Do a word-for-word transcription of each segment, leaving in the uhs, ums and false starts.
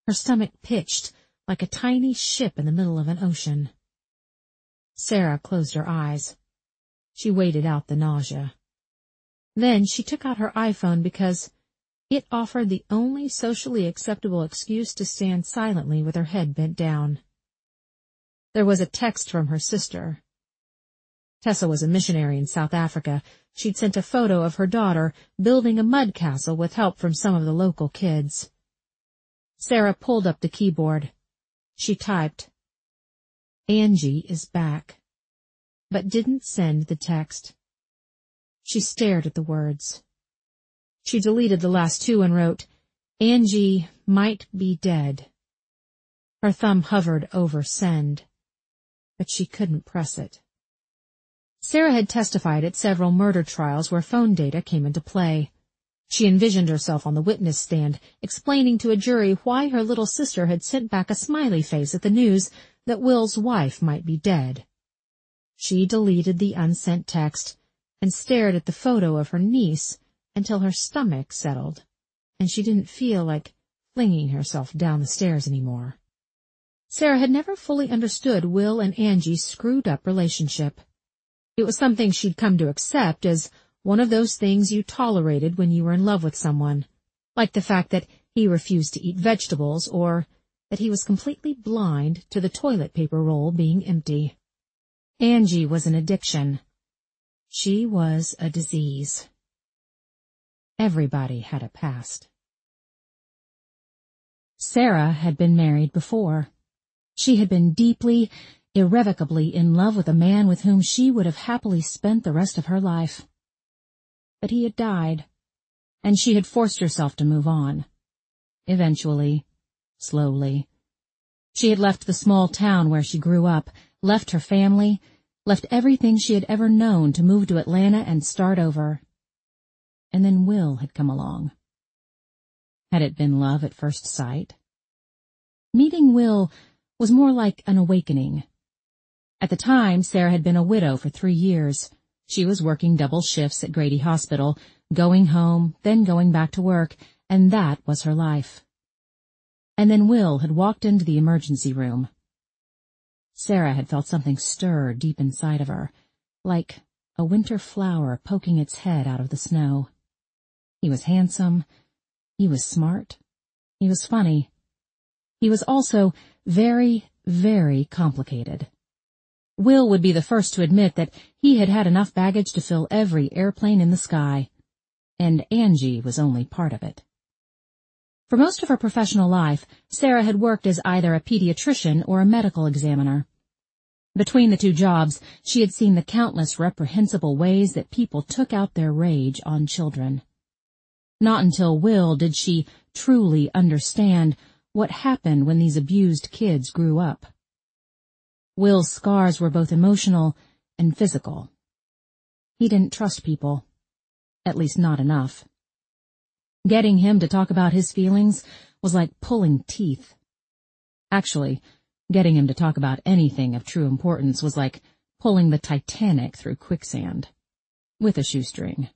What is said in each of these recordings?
Her stomach pitched like a tiny ship in the middle of an ocean. Sarah closed her eyes. She waited out the nausea. Then she took out her iPhone because it offered the only socially acceptable excuse to stand silently with her head bent down. There was a text from her sister. Tessa was a missionary in South Africa. She'd sent a photo of her daughter building a mud castle with help from some of the local kids. Sarah pulled up the keyboard. She typed, "Angie is back," but didn't send the text. She stared at the words. She deleted the last two and wrote, "Angie might be dead." Her thumb hovered over send, but she couldn't press it. Sarah had testified at several murder trials where phone data came into play. She envisioned herself on the witness stand, explaining to a jury why her little sister had sent back a smiley face at the news that Will's wife might be dead. She deleted the unsent text and stared at the photo of her niece until her stomach settled, and she didn't feel like flinging herself down the stairs anymore. Sarah had never fully understood Will and Angie's screwed-up relationship. It was something she'd come to accept as one of those things you tolerated when you were in love with someone, like the fact that he refused to eat vegetables or that he was completely blind to the toilet paper roll being empty. Angie was an addiction. She was a disease. Everybody had a past. Sarah had been married before. She had been deeply, irrevocably in love with a man with whom she would have happily spent the rest of her life. But he had died, and she had forced herself to move on. Eventually, slowly. She had left the small town where she grew up, left her family, left everything she had ever known to move to Atlanta and start over. And then Will had come along. Had it been love at first sight? Meeting Will was more like an awakening. At the time, Sarah had been a widow for three years. She was working double shifts at Grady Hospital, going home, then going back to work, and that was her life. And then Will had walked into the emergency room. Sarah had felt something stir deep inside of her, like a winter flower poking its head out of the snow. He was handsome. He was smart. He was funny. He was also very, very complicated. Will would be the first to admit that he had had enough baggage to fill every airplane in the sky, and Angie was only part of it. For most of her professional life, Sarah had worked as either a pediatrician or a medical examiner. Between the two jobs, she had seen the countless reprehensible ways that people took out their rage on children. Not until Will did she truly understand what happened when these abused kids grew up. Will's scars were both emotional and physical. He didn't trust people, at least not enough. Getting him to talk about his feelings was like pulling teeth. Actually, getting him to talk about anything of true importance was like pulling the Titanic through quicksand, with a shoestring.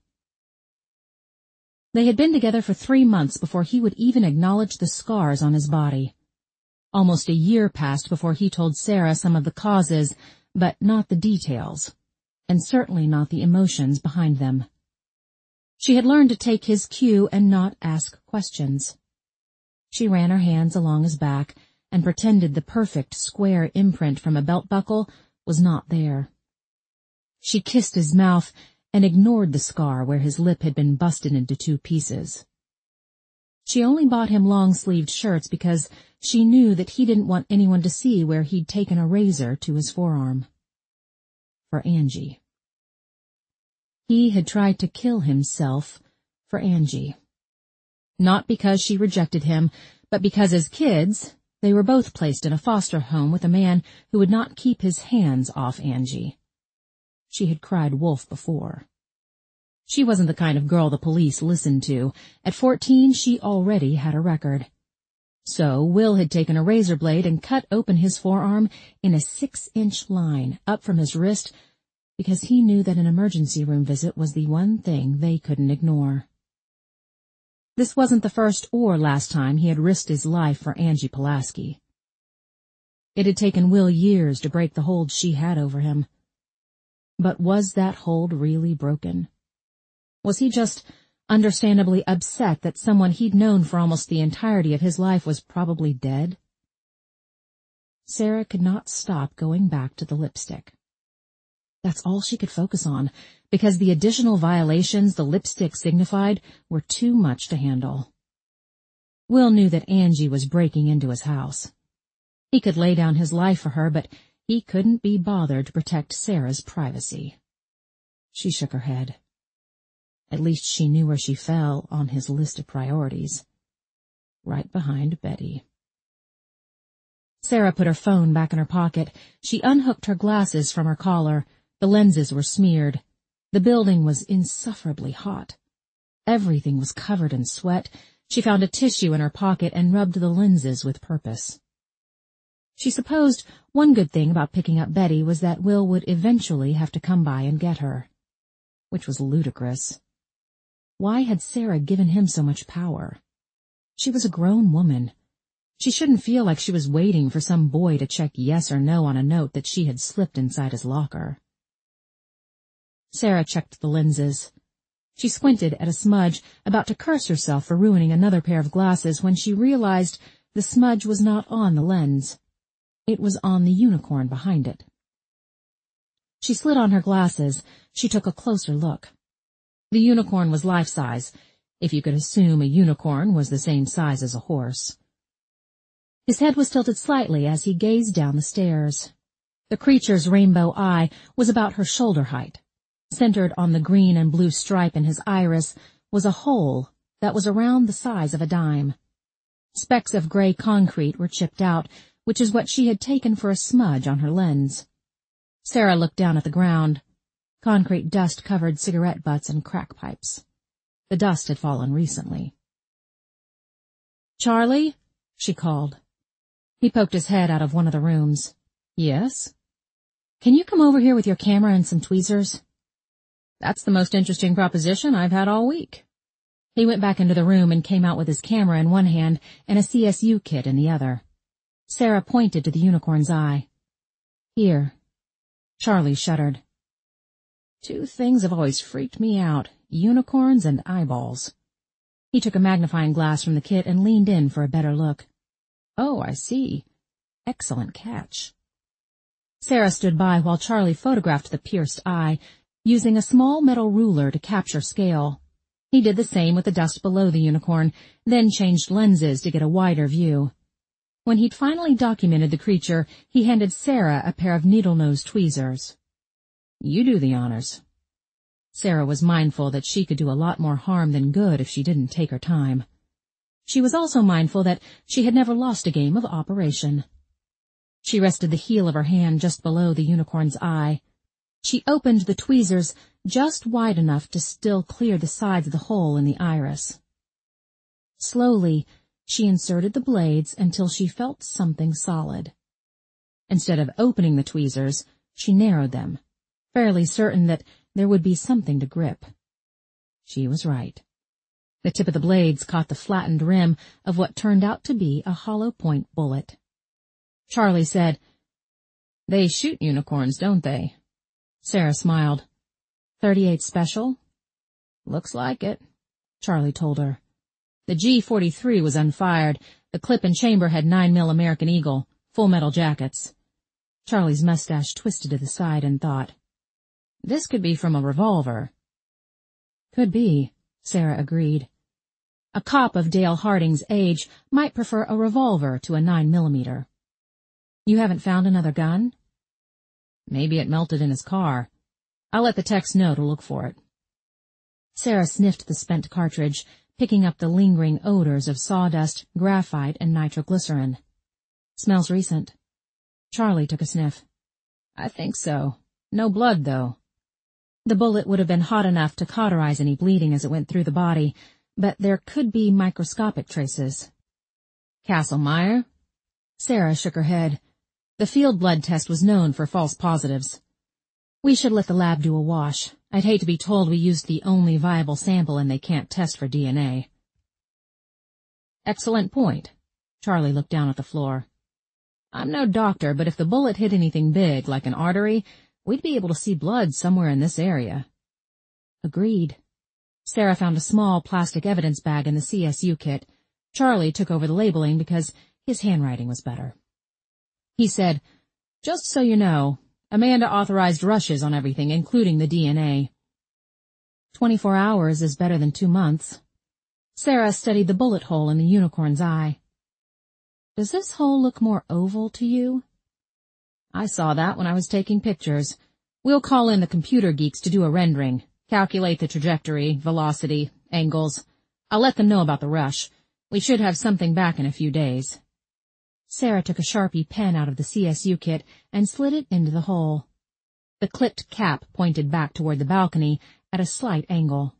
They had been together for three months before he would even acknowledge the scars on his body. Almost a year passed before he told Sarah some of the causes, but not the details, and certainly not the emotions behind them. She had learned to take his cue and not ask questions. She ran her hands along his back and pretended the perfect square imprint from a belt buckle was not there. She kissed his mouth and ignored the scar where his lip had been busted into two pieces. She only bought him long-sleeved shirts because she knew that he didn't want anyone to see where he'd taken a razor to his forearm. For Angie. He had tried to kill himself for Angie. Not because she rejected him, but because as kids, they were both placed in a foster home with a man who would not keep his hands off Angie. She had cried wolf before. She wasn't the kind of girl the police listened to. At fourteen, she already had a record. So Will had taken a razor blade and cut open his forearm in a six-inch line up from his wrist because he knew that an emergency room visit was the one thing they couldn't ignore. This wasn't the first or last time he had risked his life for Angie Pulaski. It had taken Will years to break the hold she had over him. But was that hold really broken? Was he just understandably upset that someone he'd known for almost the entirety of his life was probably dead? Sarah could not stop going back to the lipstick. That's all she could focus on, because the additional violations the lipstick signified were too much to handle. Will knew that Angie was breaking into his house. He could lay down his life for her, but he couldn't be bothered to protect Sarah's privacy. She shook her head. At least she knew where she fell on his list of priorities. Right behind Betty. Sarah put her phone back in her pocket. She unhooked her glasses from her collar. The lenses were smeared. The building was insufferably hot. Everything was covered in sweat. She found a tissue in her pocket and rubbed the lenses with purpose. She supposed one good thing about picking up Betty was that Will would eventually have to come by and get her. Which was ludicrous. Why had Sarah given him so much power? She was a grown woman. She shouldn't feel like she was waiting for some boy to check yes or no on a note that she had slipped inside his locker. Sarah checked the lenses. She squinted at a smudge, about to curse herself for ruining another pair of glasses when she realized the smudge was not on the lens. It was on the unicorn behind it. She slid on her glasses. She took a closer look. The unicorn was life-size, if you could assume a unicorn was the same size as a horse. His head was tilted slightly as he gazed down the stairs. The creature's rainbow eye was about her shoulder height. Centered on the green and blue stripe in his iris was a hole that was around the size of a dime. Specks of gray concrete were chipped out, which is what she had taken for a smudge on her lens. Sarah looked down at the ground. Concrete dust covered cigarette butts and crack pipes. The dust had fallen recently. "Charlie?" she called. He poked his head out of one of the rooms. "Yes?" "Can you come over here with your camera and some tweezers?" "That's the most interesting proposition I've had all week." He went back into the room and came out with his camera in one hand and a C S U kit in the other. Sarah pointed to the unicorn's eye. "Here." Charlie shuddered. "Two things have always freaked me out, unicorns and eyeballs." He took a magnifying glass from the kit and leaned in for a better look. "Oh, I see. Excellent catch." Sarah stood by while Charlie photographed the pierced eye, using a small metal ruler to capture scale. He did the same with the dust below the unicorn, then changed lenses to get a wider view. When he'd finally documented the creature, he handed Sarah a pair of needle-nose tweezers. "You do the honors." Sarah was mindful that she could do a lot more harm than good if she didn't take her time. She was also mindful that she had never lost a game of Operation. She rested the heel of her hand just below the unicorn's eye. She opened the tweezers just wide enough to still clear the sides of the hole in the iris. Slowly, she inserted the blades until she felt something solid. Instead of opening the tweezers, she narrowed them, fairly certain that there would be something to grip. She was right. The tip of the blades caught the flattened rim of what turned out to be a hollow-point bullet. Charlie said, "They shoot unicorns, don't they?" Sarah smiled. thirty-eight Special?" "Looks like it," Charlie told her. "The G forty-three was unfired. The clip and chamber had nine mil American Eagle, full metal jackets." Charlie's mustache twisted to the side in thought. "This could be from a revolver." "Could be," Sarah agreed. A cop of Dale Harding's age might prefer a revolver to a nine millimeter. "You haven't found another gun?" "Maybe it melted in his car. I'll let the techs know to look for it." Sarah sniffed the spent cartridge, picking up the lingering odors of sawdust, graphite, and nitroglycerin. "Smells recent." Charlie took a sniff. "I think so. No blood, though." The bullet would have been hot enough to cauterize any bleeding as it went through the body, but there could be microscopic traces. "Castlemeyer?" Sarah shook her head. The field blood test was known for false positives. "We should let the lab do a wash. I'd hate to be told we used the only viable sample and they can't test for D N A." Excellent point. Charlie looked down at the floor. I'm no doctor, but if the bullet hit anything big, like an artery, we'd be able to see blood somewhere in this area. Agreed. Sarah found a small plastic evidence bag in the C S U kit. Charlie took over the labeling because his handwriting was better. He said, just so you know, Amanda authorized rushes on everything, including the D N A. Twenty-four hours is better than two months. Sarah studied the bullet hole in the unicorn's eye. Does this hole look more oval to you? I saw that when I was taking pictures. We'll call in the computer geeks to do a rendering, calculate the trajectory, velocity, angles. I'll let them know about the rush. We should have something back in a few days. Sarah took a Sharpie pen out of the C S U kit and slid it into the hole. The clipped cap pointed back toward the balcony at a slight angle.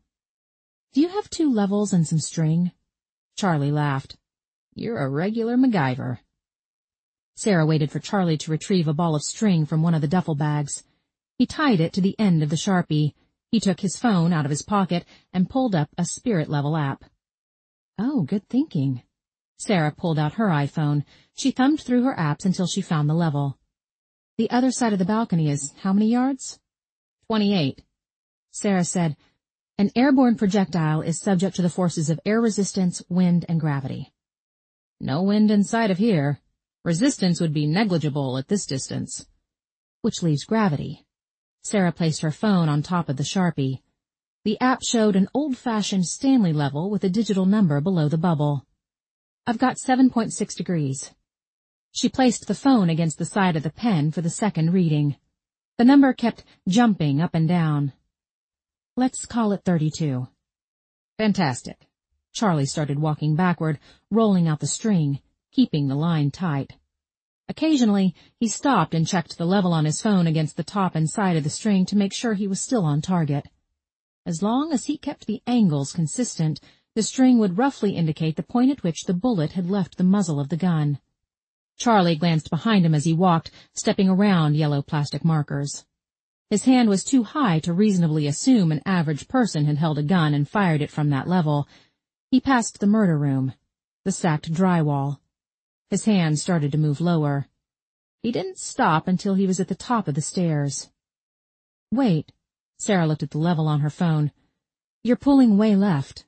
Do you have two levels and some string? Charlie laughed. You're a regular MacGyver. Sarah waited for Charlie to retrieve a ball of string from one of the duffel bags. He tied it to the end of the Sharpie. He took his phone out of his pocket and pulled up a Spirit Level app. Oh, good thinking. Sarah pulled out her iPhone. She thumbed through her apps until she found the level. The other side of the balcony is how many yards? Twenty-eight. Sarah said, an airborne projectile is subject to the forces of air resistance, wind, and gravity. No wind inside of here. Resistance would be negligible at this distance. Which leaves gravity. Sarah placed her phone on top of the Sharpie. The app showed an old-fashioned Stanley level with a digital number below the bubble. I've got seven point six degrees. She placed the phone against the side of the pen for the second reading. The number kept jumping up and down. Let's call it thirty-two. Fantastic. Charlie started walking backward, rolling out the string, keeping the line tight. Occasionally, he stopped and checked the level on his phone against the top and side of the string to make sure he was still on target. As long as he kept the angles consistent, the string would roughly indicate the point at which the bullet had left the muzzle of the gun. Charlie glanced behind him as he walked, stepping around yellow plastic markers. His hand was too high to reasonably assume an average person had held a gun and fired it from that level. He passed the murder room, the sacked drywall. His hand started to move lower. He didn't stop until he was at the top of the stairs. Wait. Sarah looked at the level on her phone. You're pulling way left.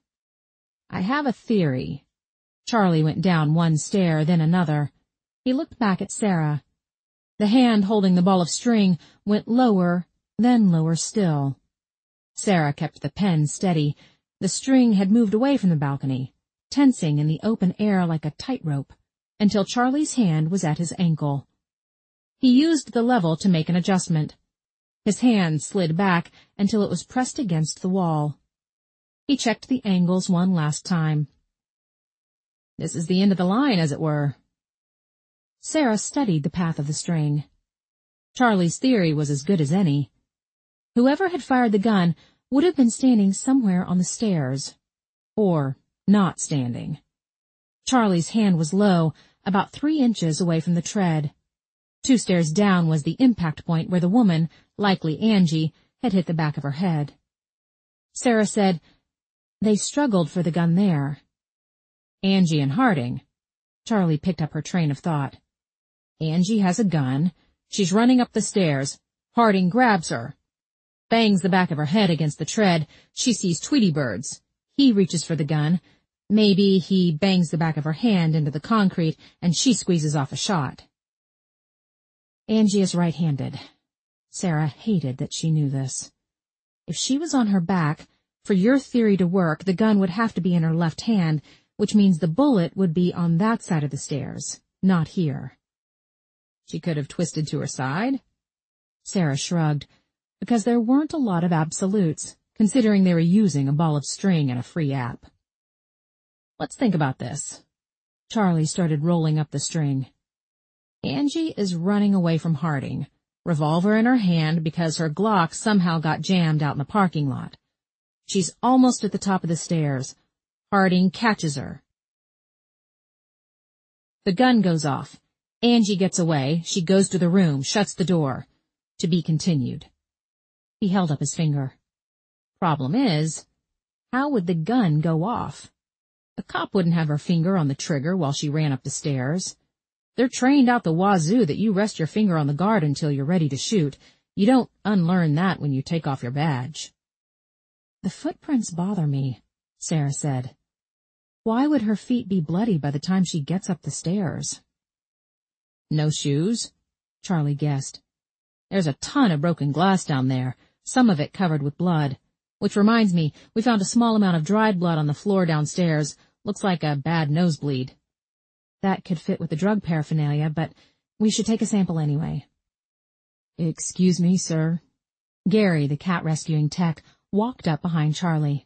I have a theory. Charlie went down one stair, then another. He looked back at Sarah. The hand holding the ball of string went lower, then lower still. Sarah kept the pen steady. The string had moved away from the balcony, tensing in the open air like a tightrope, until Charlie's hand was at his ankle. He used the level to make an adjustment. His hand slid back until it was pressed against the wall. He checked the angles one last time. This is the end of the line, as it were. Sarah studied the path of the string. Charlie's theory was as good as any. Whoever had fired the gun would have been standing somewhere on the stairs. Or not standing. Charlie's hand was low, about three inches away from the tread. Two stairs down was the impact point where the woman, likely Angie, had hit the back of her head. Sarah said, they struggled for the gun there. Angie and Harding. Charlie picked up her train of thought. Angie has a gun. She's running up the stairs. Harding grabs her. Bangs the back of her head against the tread. She sees Tweety birds. He reaches for the gun. Maybe he bangs the back of her hand into the concrete and she squeezes off a shot. Angie is right-handed. Sarah hated that she knew this. If she was on her back, for your theory to work, the gun would have to be in her left hand, which means the bullet would be on that side of the stairs, not here. She could have twisted to her side? Sarah shrugged, because there weren't a lot of absolutes, considering they were using a ball of string and a free app. Let's think about this. Charlie started rolling up the string. Angie is running away from Harding, revolver in her hand because her Glock somehow got jammed out in the parking lot. She's almost at the top of the stairs. Harding catches her. The gun goes off. Angie gets away. She goes to the room, shuts the door. To be continued. He held up his finger. Problem is, how would the gun go off? A cop wouldn't have her finger on the trigger while she ran up the stairs. They're trained out the wazoo that you rest your finger on the guard until you're ready to shoot. You don't unlearn that when you take off your badge. The footprints bother me, Sarah said. Why would her feet be bloody by the time she gets up the stairs? No shoes, Charlie guessed. There's a ton of broken glass down there, some of it covered with blood. Which reminds me, we found a small amount of dried blood on the floor downstairs. Looks like a bad nosebleed. That could fit with the drug paraphernalia, but we should take a sample anyway. Excuse me, sir. Gary, the cat rescuing tech, walked up behind Charlie.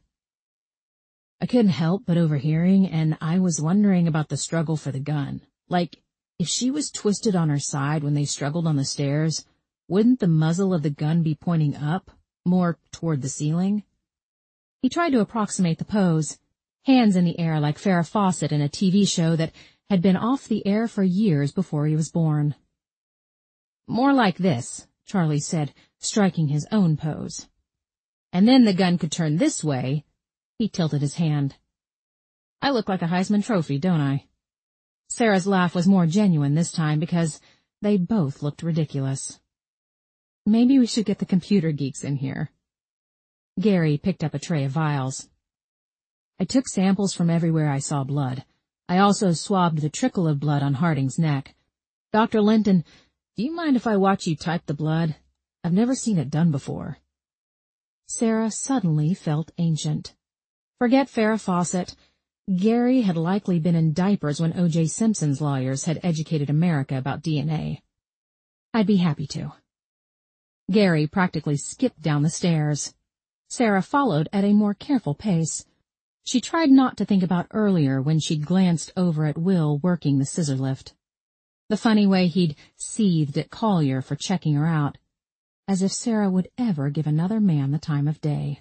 I couldn't help but overhearing, and I was wondering about the struggle for the gun. Like, if she was twisted on her side when they struggled on the stairs, wouldn't the muzzle of the gun be pointing up, more toward the ceiling? He tried to approximate the pose, hands in the air like Farrah Fawcett in a T V show that had been off the air for years before he was born. More like this, Charlie said, striking his own pose. And then the gun could turn this way. He tilted his hand. I look like a Heisman Trophy, don't I? Sarah's laugh was more genuine this time because they both looked ridiculous. Maybe we should get the computer geeks in here. Gary picked up a tray of vials. I took samples from everywhere I saw blood. I also swabbed the trickle of blood on Harding's neck. Doctor Linton, do you mind if I watch you type the blood? I've never seen it done before. Sarah suddenly felt ancient. Forget Farrah Fawcett. Gary had likely been in diapers when O J Simpson's lawyers had educated America about D N A. I'd be happy to. Gary practically skipped down the stairs. Sarah followed at a more careful pace. She tried not to think about earlier when she'd glanced over at Will working the scissor lift. The funny way he'd seethed at Collier for checking her out. As if Sarah would ever give another man the time of day.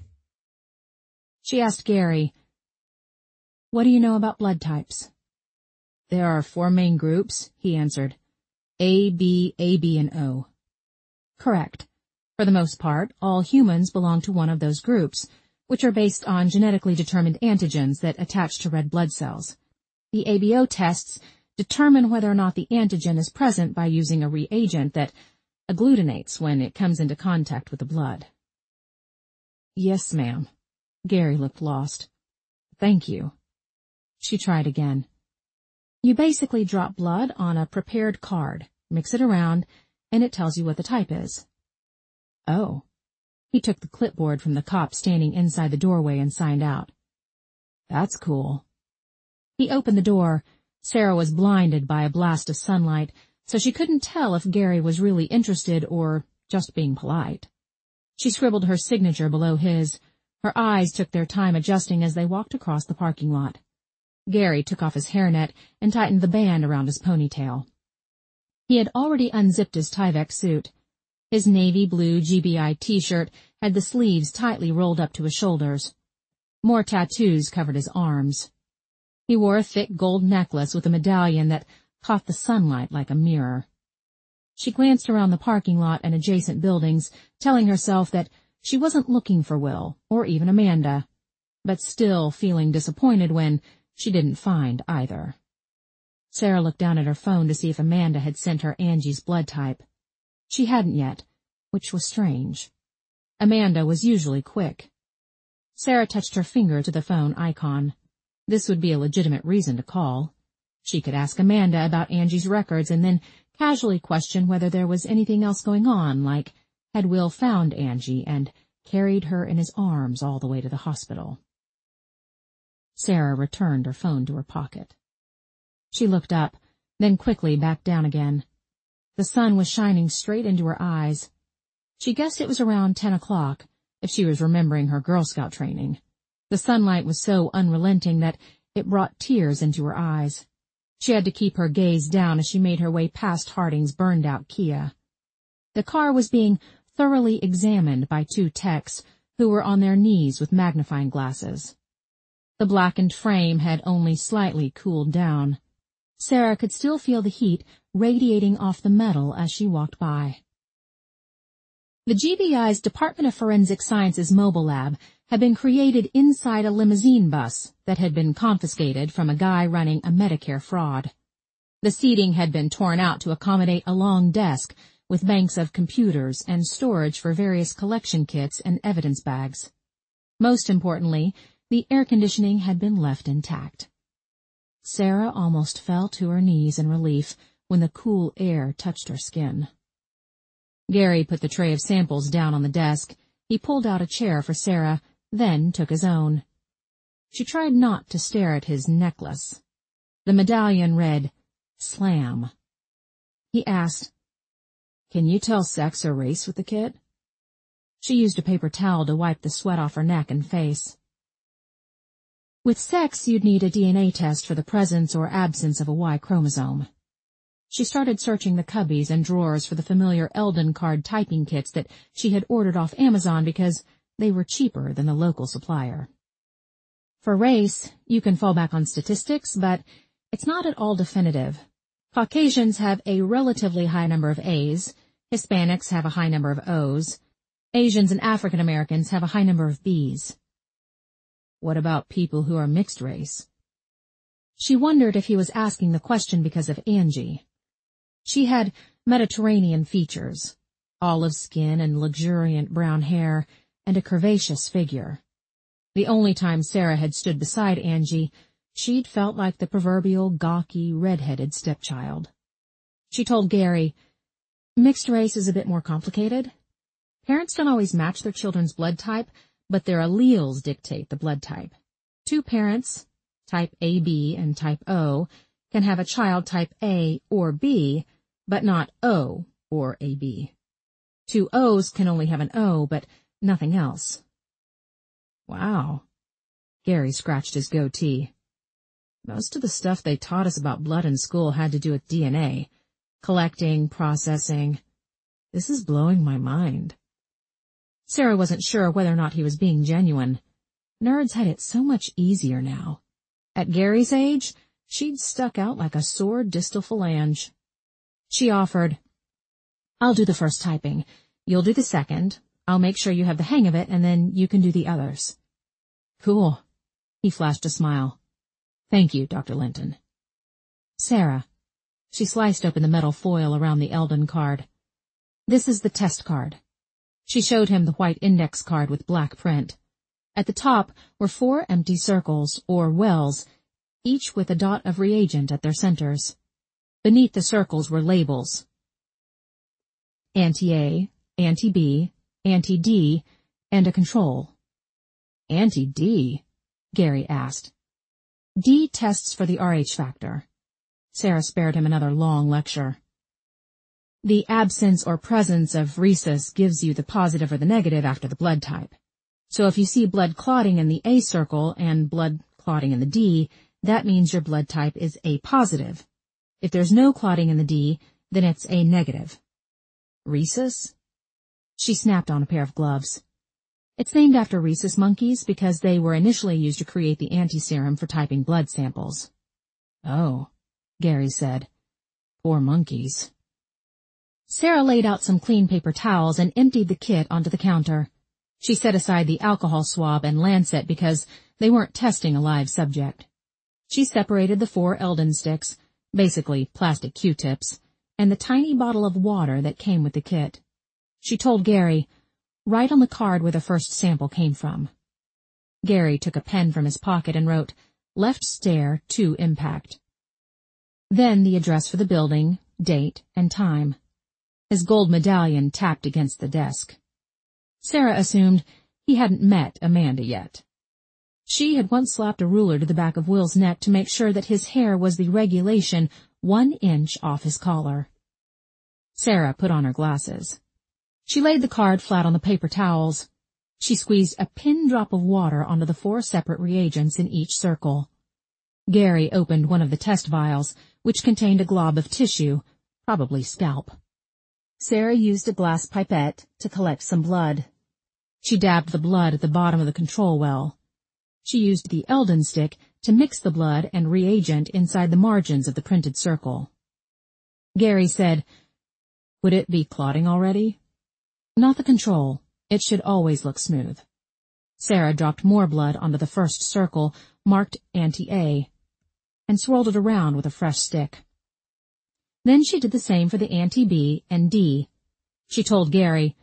She asked Gary, "What do you know about blood types?" "There are four main groups," he answered. A, B, A B, and O. Correct. For the most part, all humans belong to one of those groups, which are based on genetically determined antigens that attach to red blood cells. The A B O tests determine whether or not the antigen is present by using a reagent that agglutinates when it comes into contact with the blood. Yes, ma'am. Gary looked lost. Thank you. She tried again. You basically drop blood on a prepared card, mix it around, and it tells you what the type is. Oh. He took the clipboard from the cop standing inside the doorway and signed out. That's cool. He opened the door. Sarah was blinded by a blast of sunlight, so she couldn't tell if Gary was really interested or just being polite. She scribbled her signature below his. Her eyes took their time adjusting as they walked across the parking lot. Gary took off his hairnet and tightened the band around his ponytail. He had already unzipped his Tyvek suit. His navy blue G B I t-shirt had the sleeves tightly rolled up to his shoulders. More tattoos covered his arms. He wore a thick gold necklace with a medallion that caught the sunlight like a mirror. She glanced around the parking lot and adjacent buildings, telling herself that she wasn't looking for Will, or even Amanda, but still feeling disappointed when she didn't find either. Sarah looked down at her phone to see if Amanda had sent her Angie's blood type. She hadn't yet, which was strange. Amanda was usually quick. Sarah touched her finger to the phone icon. This would be a legitimate reason to call. She could ask Amanda about Angie's records and then casually question whether there was anything else going on, like had Will found Angie and carried her in his arms all the way to the hospital. Sarah returned her phone to her pocket. She looked up, then quickly back down again. The sun was shining straight into her eyes. She guessed it was around ten o'clock, if she was remembering her Girl Scout training. The sunlight was so unrelenting that it brought tears into her eyes. She had to keep her gaze down as she made her way past Harding's burned-out Kia. The car was being thoroughly examined by two techs who were on their knees with magnifying glasses. The blackened frame had only slightly cooled down. Sarah could still feel the heat radiating off the metal as she walked by. The G B I's Department of Forensic Sciences mobile lab had been created inside a limousine bus that had been confiscated from a guy running a Medicare fraud. The seating had been torn out to accommodate a long desk with banks of computers and storage for various collection kits and evidence bags. Most importantly, the air conditioning had been left intact. Sarah almost fell to her knees in relief when the cool air touched her skin. Gary put the tray of samples down on the desk. He pulled out a chair for Sarah, then took his own. She tried not to stare at his necklace. The medallion read, Slam. He asked, "Can you tell sex or race with the kit?" She used a paper towel to wipe the sweat off her neck and face. With sex, you'd need a D N A test for the presence or absence of a Y chromosome. She started searching the cubbies and drawers for the familiar Eldon card typing kits that she had ordered off Amazon because they were cheaper than the local supplier. For race, you can fall back on statistics, but it's not at all definitive. Caucasians have a relatively high number of A's, Hispanics have a high number of O's, Asians and African Americans have a high number of B's. What about people who are mixed race? She wondered if he was asking the question because of Angie. She had Mediterranean features, olive skin and luxuriant brown hair, and a curvaceous figure. The only time Sarah had stood beside Angie, she'd felt like the proverbial gawky, red-headed stepchild. She told Gary, "Mixed race is a bit more complicated. Parents don't always match their children's blood type, but their alleles dictate the blood type. Two parents, type A B and type O, can have a child type A or B, but not O or A B. Two O's can only have an O, but nothing else." Wow. Gary scratched his goatee. Most of the stuff they taught us about blood in school had to do with D N A. Collecting, processing. This is blowing my mind. Sarah wasn't sure whether or not he was being genuine. Nerds had it so much easier now. At Gary's age, she'd stuck out like a sore distal phalange. She offered, "I'll do the first typing. You'll do the second. I'll make sure you have the hang of it, and then you can do the others." "Cool." He flashed a smile. "Thank you, Doctor Linton." "Sarah." She sliced open the metal foil around the Eldon card. "This is the test card." She showed him the white index card with black print. At the top were four empty circles, or wells, each with a dot of reagent at their centers. Beneath the circles were labels. Anti-A, Anti-B, Anti-D, and a control. "Anti-D?" Gary asked. "D tests for the R H factor." Sarah spared him another long lecture. "The absence or presence of rhesus gives you the positive or the negative after the blood type. So if you see blood clotting in the A circle and blood clotting in the D, that means your blood type is A positive. If there's no clotting in the D, then it's A negative." "Rhesus?" She snapped on a pair of gloves. "It's named after rhesus monkeys because they were initially used to create the anti-serum for typing blood samples." "Oh," Gary said. "Poor monkeys." Sarah laid out some clean paper towels and emptied the kit onto the counter. She set aside the alcohol swab and lancet because they weren't testing a live subject. She separated the four Eldon sticks, basically plastic Q-tips, and the tiny bottle of water that came with the kit. She told Gary, "Write on the card where the first sample came from." Gary took a pen from his pocket and wrote, "Left stair to impact." Then the address for the building, date, and time. His gold medallion tapped against the desk. Sarah assumed he hadn't met Amanda yet. She had once slapped a ruler to the back of Will's neck to make sure that his hair was the regulation one inch off his collar. Sarah put on her glasses. She laid the card flat on the paper towels. She squeezed a pin drop of water onto the four separate reagents in each circle. Gary opened one of the test vials, which contained a glob of tissue, probably scalp. Sarah used a glass pipette to collect some blood. She dabbed the blood at the bottom of the control well. She used the Eldon stick to mix the blood and reagent inside the margins of the printed circle. Gary said, "Would it be clotting already?" "Not the control. It should always look smooth." Sarah dropped more blood onto the first circle, marked anti-A, and swirled it around with a fresh stick. Then she did the same for the anti-B and D. She told Gary,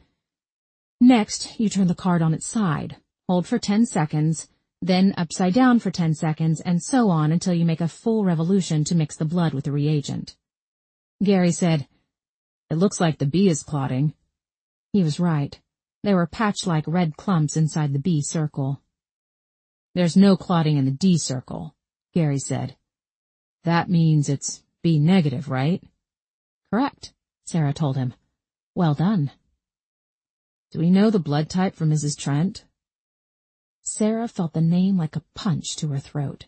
"Next, you turn the card on its side, hold for ten seconds, then upside down for ten seconds, and so on until you make a full revolution to mix the blood with the reagent." Gary said, "It looks like the B is clotting." He was right. There were patch-like red clumps inside the B circle. "There's no clotting in the D circle," Gary said. "That means it's B negative, right?" "Correct," Sarah told him. "Well done." "Do we know the blood type for Missus Trent?" Sarah felt the name like a punch to her throat.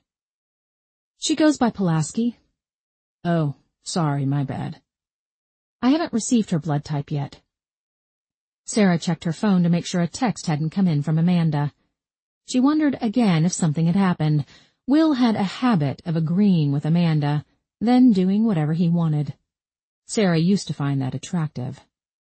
"She goes by Pulaski." "Oh, sorry, my bad." "I haven't received her blood type yet." Sarah checked her phone to make sure a text hadn't come in from Amanda. She wondered again if something had happened. Will had a habit of agreeing with Amanda, then doing whatever he wanted. Sarah used to find that attractive.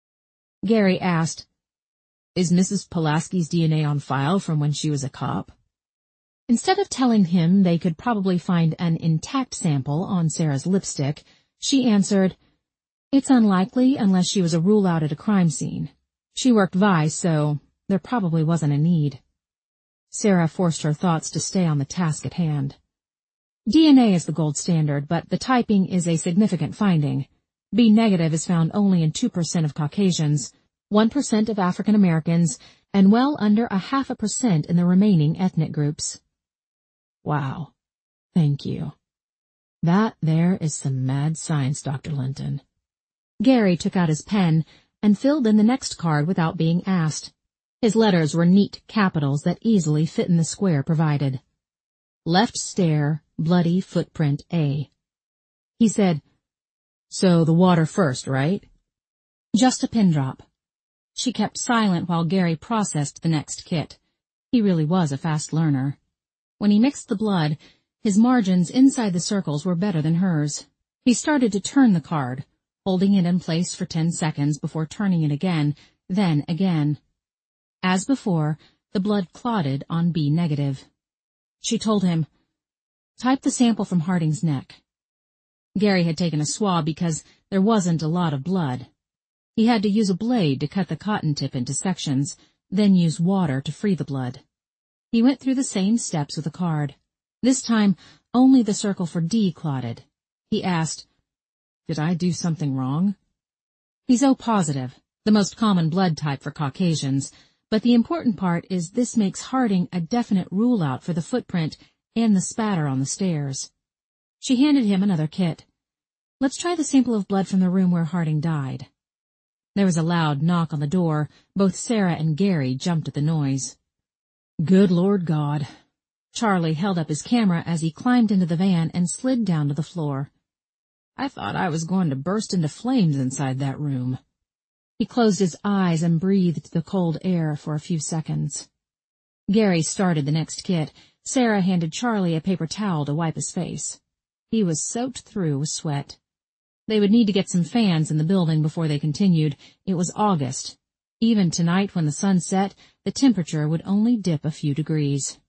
Gary asked, "Is Missus Pulaski's D N A on file from when she was a cop?" Instead of telling him they could probably find an intact sample on Sarah's lipstick, she answered, "It's unlikely unless she was a rule out at a crime scene. She worked Vice, so there probably wasn't a need." Sarah forced her thoughts to stay on the task at hand. D N A is the gold standard, but the typing is a significant finding. B negative is found only in two percent of Caucasians, one percent of African Americans, and well under a half a percent in the remaining ethnic groups. Wow. Thank you. That there is some mad science, Doctor Linton. Gary took out his pen and filled in the next card without being asked. His letters were neat capitals that easily fit in the square provided. Left stair, bloody footprint A. He said, "So the water first, right?" "Just a pin drop." She kept silent while Gary processed the next kit. He really was a fast learner. When he mixed the blood, his margins inside the circles were better than hers. He started to turn the card, holding it in place for ten seconds before turning it again, then again. As before, the blood clotted on B negative. She told him, "Type the sample from Harding's neck." Gary had taken a swab because there wasn't a lot of blood. He had to use a blade to cut the cotton tip into sections, then use water to free the blood. He went through the same steps with a card. This time, only the circle for D clotted. He asked, "Did I do something wrong?" He's O positive, the most common blood type for Caucasians, but the important part is this makes Harding a definite rule-out for the footprint and the spatter on the stairs. She handed him another kit. "Let's try the sample of blood from the room where Harding died." There was a loud knock on the door. Both Sarah and Gary jumped at the noise. "Good Lord God." Charlie held up his camera as he climbed into the van and slid down to the floor. "I thought I was going to burst into flames inside that room." He closed his eyes and breathed the cold air for a few seconds. Gary started the next kit. Sarah handed Charlie a paper towel to wipe his face. He was soaked through with sweat. They would need to get some fans in the building before they continued. It was August. Even tonight when the sun set, the temperature would only dip a few degrees.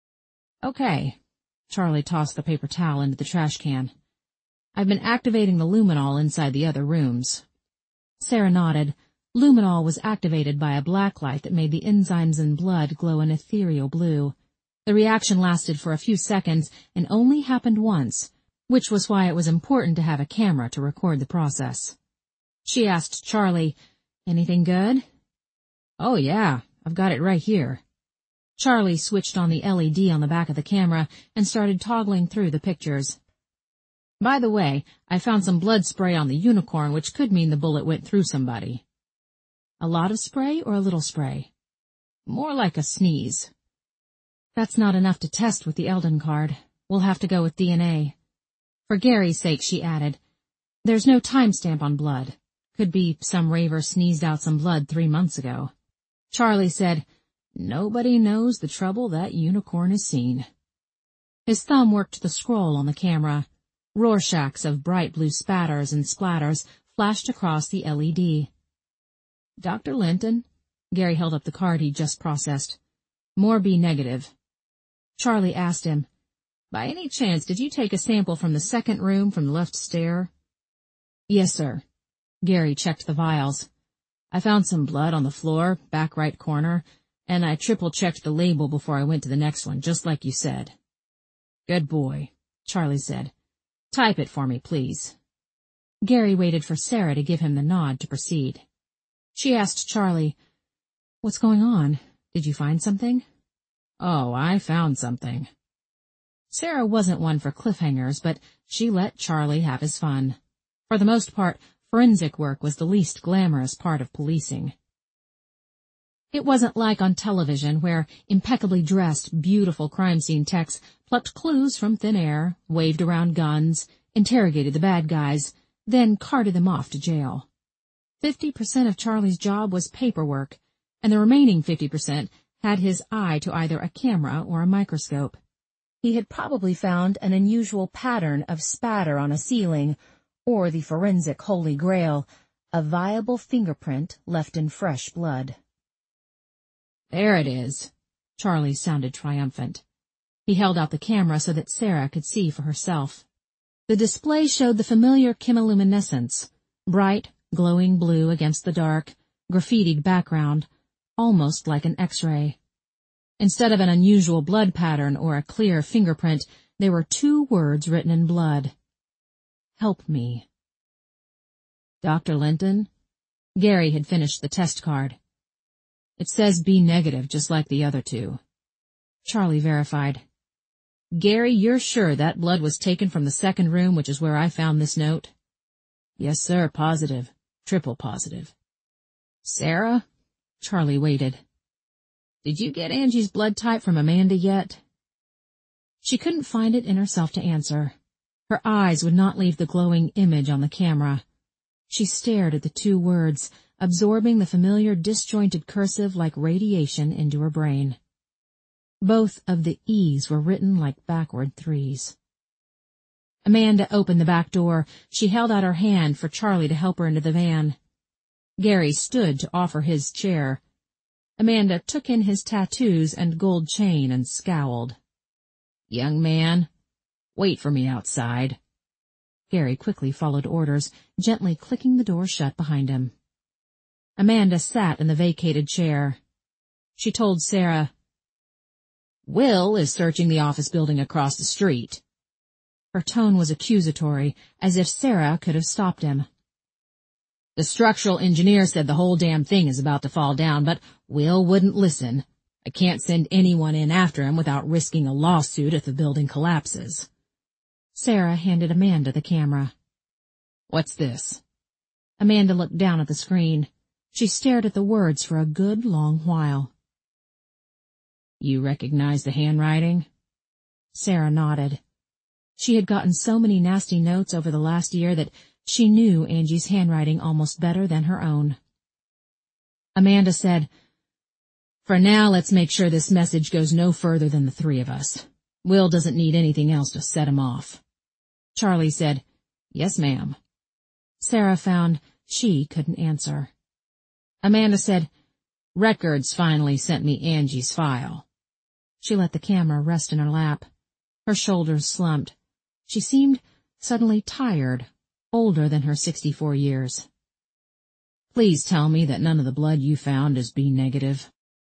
"Okay." Charlie tossed the paper towel into the trash can. "I've been activating the luminol inside the other rooms." Sarah nodded. Luminol was activated by a black light that made the enzymes in blood glow an ethereal blue. The reaction lasted for a few seconds and only happened once, which was why it was important to have a camera to record the process. She asked Charlie, "Anything good?" "Oh yeah, I've got it right here." Charlie switched on the L E D on the back of the camera and started toggling through the pictures. "By the way, I found some blood spray on the unicorn, which could mean the bullet went through somebody." "A lot of spray or a little spray?" "More like a sneeze." "That's not enough to test with the Eldon card. We'll have to go with D N A. For Gary's sake," she added, "there's no timestamp on blood. Could be some raver sneezed out some blood three months ago." Charlie said, "Nobody knows the trouble that unicorn has seen." His thumb worked the scroll on the camera. Rorschachs of bright blue spatters and splatters flashed across the L E D. "Doctor Linton," Gary held up the card he'd just processed. More B negative. Charlie asked him, "By any chance, did you take a sample from the second room from the left stair?" "Yes, sir." Gary checked the vials. "I found some blood on the floor, back right corner, and I triple-checked the label before I went to the next one, just like you said." "Good boy," Charlie said. "Type it for me, please." Gary waited for Sarah to give him the nod to proceed. She asked Charlie, "What's going on? Did you find something?" "Oh, I found something." Sarah wasn't one for cliffhangers, but she let Charlie have his fun. For the most part, forensic work was the least glamorous part of policing. It wasn't like on television, where impeccably dressed, beautiful crime scene techs plucked clues from thin air, waved around guns, interrogated the bad guys, then carted them off to jail. Fifty percent of Charlie's job was paperwork, and the remaining fifty percent had his eye to either a camera or a microscope. He had probably found an unusual pattern of spatter on a ceiling, or the forensic holy grail, a viable fingerprint left in fresh blood. "There it is." Charlie sounded triumphant. He held out the camera so that Sarah could see for herself. The display showed the familiar chemiluminescence, bright, glowing blue against the dark, graffitied background, almost like an X-ray. Instead of an unusual blood pattern or a clear fingerprint, there were two words written in blood. "Help me." "Doctor Linton?" Gary had finished the test card. "It says B negative, just like the other two." Charlie verified. "Gary, you're sure that blood was taken from the second room, which is where I found this note?" "Yes, sir, positive. Triple positive." "Sarah?" Charlie waited. "Did you get Angie's blood type from Amanda yet?" She couldn't find it in herself to answer. Her eyes would not leave the glowing image on the camera. She stared at the two words, absorbing the familiar disjointed cursive like radiation into her brain. Both of the E's were written like backward threes. Amanda opened the back door. She held out her hand for Charlie to help her into the van. Gary stood to offer his chair. Amanda took in his tattoos and gold chain and scowled. "Young man, wait for me outside." Gary quickly followed orders, gently clicking the door shut behind him. Amanda sat in the vacated chair. She told Sarah, "Will is searching the office building across the street." Her tone was accusatory, as if Sarah could have stopped him. "The structural engineer said the whole damn thing is about to fall down, but Will wouldn't listen. I can't send anyone in after him without risking a lawsuit if the building collapses." Sarah handed Amanda the camera. "What's this?" Amanda looked down at the screen. She stared at the words for a good long while. "You recognize the handwriting?" Sarah nodded. She had gotten so many nasty notes over the last year that she knew Angie's handwriting almost better than her own. Amanda said, "For now, let's make sure this message goes no further than the three of us. Will doesn't need anything else to set him off." Charlie said, "Yes, ma'am." Sarah found she couldn't answer. Amanda said, "Records finally sent me Angie's file." She let the camera rest in her lap. Her shoulders slumped. She seemed suddenly tired, older than her sixty-four years. "Please tell me that none of the blood you found is B negative."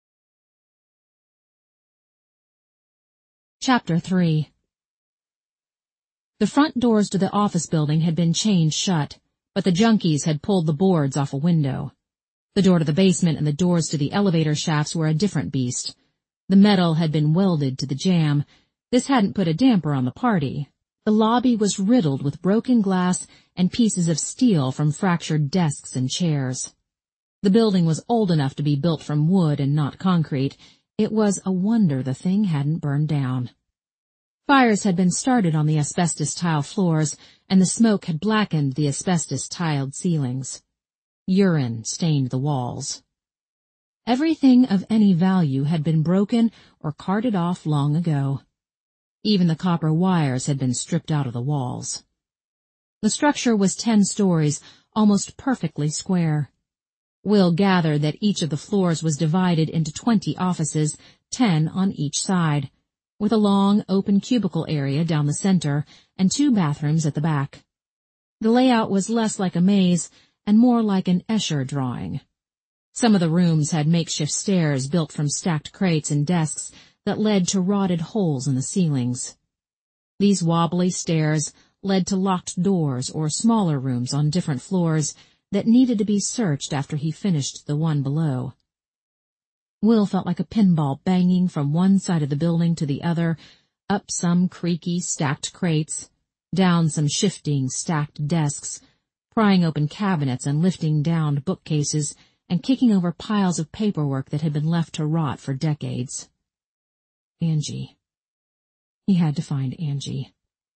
Chapter three. The front doors to the office building had been chained shut, but the junkies had pulled the boards off a window. The door to the basement and the doors to the elevator shafts were a different beast. The metal had been welded to the jamb. This hadn't put a damper on the party. The lobby was riddled with broken glass and pieces of steel from fractured desks and chairs. The building was old enough to be built from wood and not concrete. It was a wonder the thing hadn't burned down. Fires had been started on the asbestos tile floors, and the smoke had blackened the asbestos-tiled ceilings. Urine stained the walls. Everything of any value had been broken or carted off long ago. Even the copper wires had been stripped out of the walls. The structure was ten stories, almost perfectly square. Will gathered that each of the floors was divided into twenty offices, ten on each side, with a long, open cubicle area down the center and two bathrooms at the back. The layout was less like a maze and more like an Escher drawing. Some of the rooms had makeshift stairs built from stacked crates and desks that led to rotted holes in the ceilings. These wobbly stairs led to locked doors or smaller rooms on different floors that needed to be searched after he finished the one below. Will felt like a pinball banging from one side of the building to the other, up some creaky, stacked crates, down some shifting, stacked desks, prying open cabinets and lifting down bookcases, and kicking over piles of paperwork that had been left to rot for decades. Angie. He had to find Angie.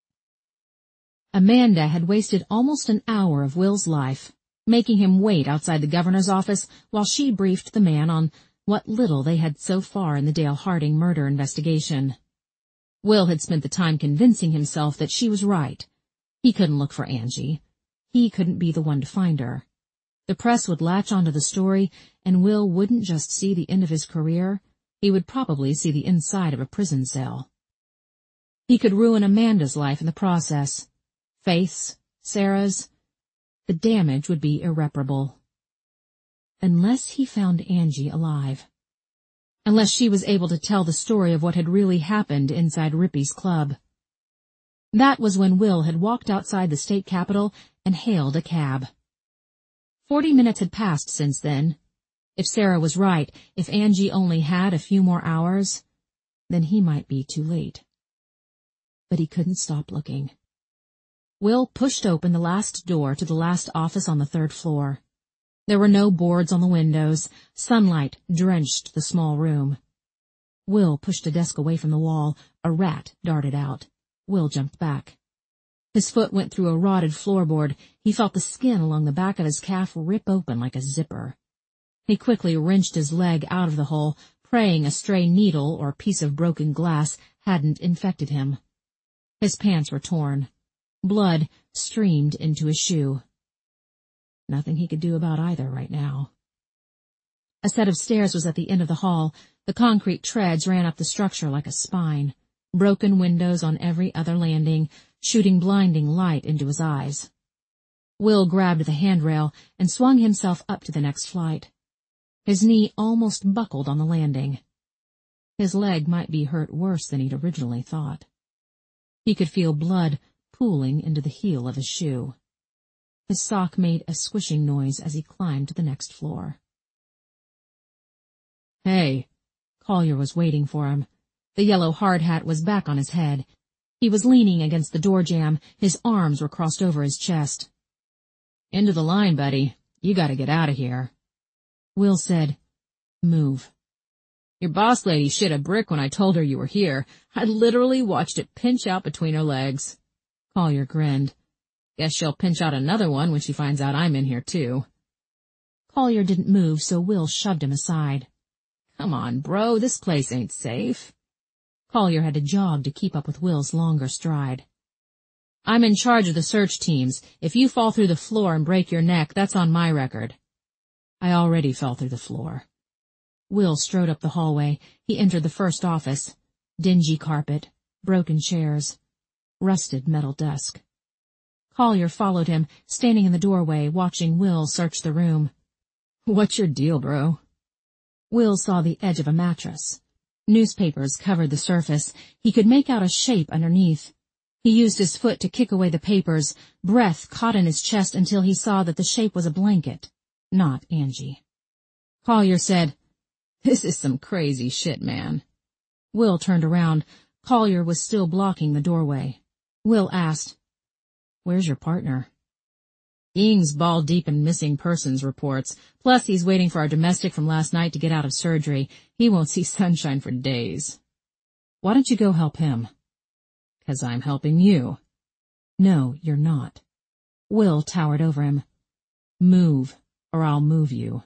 Amanda had wasted almost an hour of Will's life, making him wait outside the governor's office while she briefed the man on what little they had so far in the Dale Harding murder investigation. Will had spent the time convincing himself that she was right. He couldn't look for Angie. He couldn't be the one to find her. The press would latch onto the story, and Will wouldn't just see the end of his career, he would probably see the inside of a prison cell. He could ruin Amanda's life in the process. Faith's, Sarah's. The damage would be irreparable. Unless he found Angie alive. Unless she was able to tell the story of what had really happened inside Rippy's club. That was when Will had walked outside the state capitol and hailed a cab. Forty minutes had passed since then. If Sarah was right, if Angie only had a few more hours, then he might be too late. But he couldn't stop looking. Will pushed open the last door to the last office on the third floor. There were no boards on the windows. Sunlight drenched the small room. Will pushed a desk away from the wall. A rat darted out. Will jumped back. His foot went through a rotted floorboard. He felt the skin along the back of his calf rip open like a zipper. He quickly wrenched his leg out of the hole, praying a stray needle or piece of broken glass hadn't infected him. His pants were torn. Blood streamed into his shoe. Nothing he could do about either right now. A set of stairs was at the end of the hall. The concrete treads ran up the structure like a spine. Broken windows on every other landing, shooting blinding light into his eyes. Will grabbed the handrail and swung himself up to the next flight. His knee almost buckled on the landing. His leg might be hurt worse than he'd originally thought. He could feel blood pooling into the heel of his shoe. His sock made a squishing noise as he climbed to the next floor. Hey! Collier was waiting for him. The yellow hard hat was back on his head. He was leaning against the door jamb. His arms were crossed over his chest. End of the line, buddy. You gotta get out of here. Will said, Move. Your boss lady shit a brick when I told her you were here. I literally watched it pinch out between her legs. Collier grinned. Guess she'll pinch out another one when she finds out I'm in here, too. Collier didn't move, so Will shoved him aside. Come on, bro, this place ain't safe. Collier had to jog to keep up with Will's longer stride. I'm in charge of the search teams. If you fall through the floor and break your neck, that's on my record. I already fell through the floor. Will strode up the hallway. He entered the first office. Dingy carpet, broken chairs, rusted metal desk. Collier followed him, standing in the doorway, watching Will search the room. What's your deal, bro? Will saw the edge of a mattress. Newspapers covered the surface. He could make out a shape underneath. He used his foot to kick away the papers. Breath caught in his chest until he saw that the shape was a blanket, not Angie. Collier said, This is some crazy shit, man. Will turned around. Collier was still blocking the doorway. Will asked, Where's your partner? Ing's ball deep in missing persons reports. Plus he's waiting for our domestic from last night to get out of surgery. He won't see sunshine for days. Why don't you go help him? 'Cause I'm helping you. No, you're not. Will towered over him. Move, or I'll move you.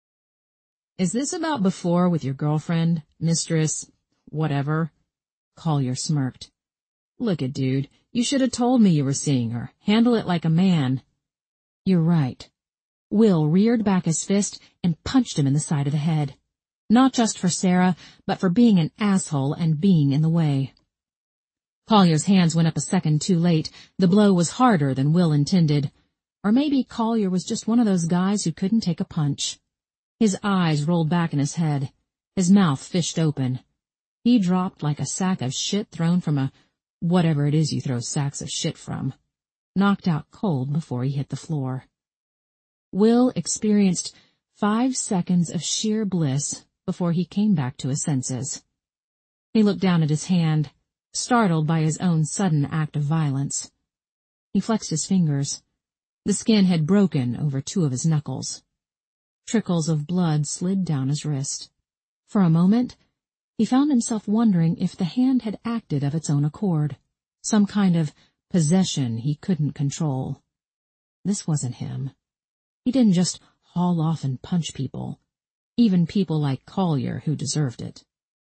Is this about before with your girlfriend, mistress, whatever? Collier smirked. Look it, dude, you should have told me you were seeing her. Handle it like a man. You're right. Will reared back his fist and punched him in the side of the head. Not just for Sarah, but for being an asshole and being in the way. Collier's hands went up a second too late. The blow was harder than Will intended. Or maybe Collier was just one of those guys who couldn't take a punch. His eyes rolled back in his head. His mouth fished open. He dropped like a sack of shit thrown from a whatever it is you throw sacks of shit from, knocked out cold before he hit the floor. Will experienced five seconds of sheer bliss before he came back to his senses. He looked down at his hand, startled by his own sudden act of violence. He flexed his fingers. The skin had broken over two of his knuckles. Trickles of blood slid down his wrist. For a moment, he found himself wondering if the hand had acted of its own accord, some kind of possession he couldn't control. This wasn't him. He didn't just haul off and punch people, even people like Collier who deserved it.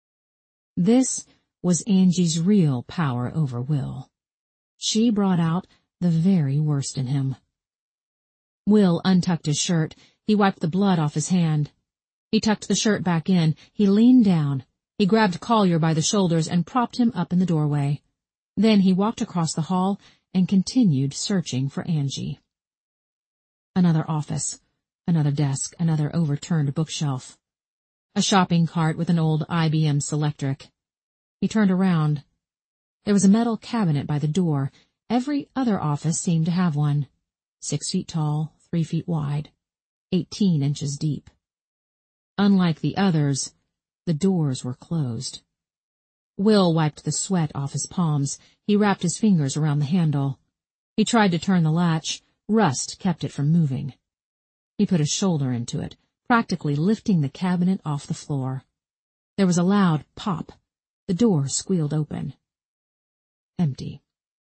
This was Angie's real power over Will. She brought out the very worst in him. Will untucked his shirt. He wiped the blood off his hand. He tucked the shirt back in. He leaned down. He grabbed Collier by the shoulders and propped him up in the doorway. Then he walked across the hall and continued searching for Angie. Another office, another desk, another overturned bookshelf. A shopping cart with an old I B M Selectric. He turned around. There was a metal cabinet by the door. Every other office seemed to have one. Six feet tall, three feet wide, eighteen inches deep. Unlike the others, the doors were closed. Will wiped the sweat off his palms. He wrapped his fingers around the handle. He tried to turn the latch. Rust kept it from moving. He put his shoulder into it, practically lifting the cabinet off the floor. There was a loud pop. The door squealed open. Empty.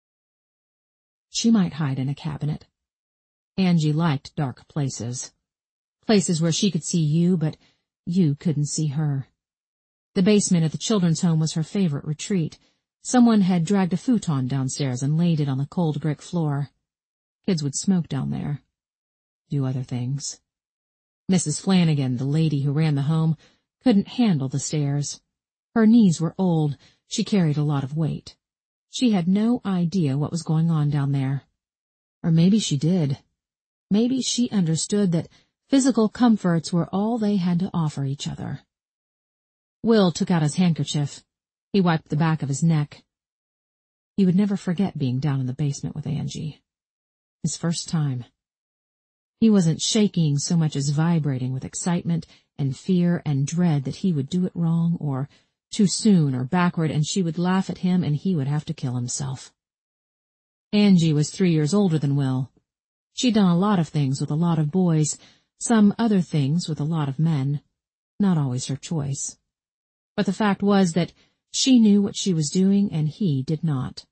She might hide in a cabinet. Angie liked dark places. Places where she could see you, but you couldn't see her. The basement at the children's home was her favorite retreat. Someone had dragged a futon downstairs and laid it on the cold brick floor. Kids would smoke down there, do other things. Missus Flanagan, the lady who ran the home, couldn't handle the stairs. Her knees were old. She carried a lot of weight. She had no idea what was going on down there. Or maybe she did. Maybe she understood that physical comforts were all they had to offer each other. Will took out his handkerchief. He wiped the back of his neck. He would never forget being down in the basement with Angie. His first time. He wasn't shaking so much as vibrating with excitement and fear and dread that he would do it wrong or too soon or backward, and she would laugh at him and he would have to kill himself. Angie was three years older than Will. She'd done a lot of things with a lot of boys, some other things with a lot of men. Not always her choice. But the fact was that she knew what she was doing and he did not.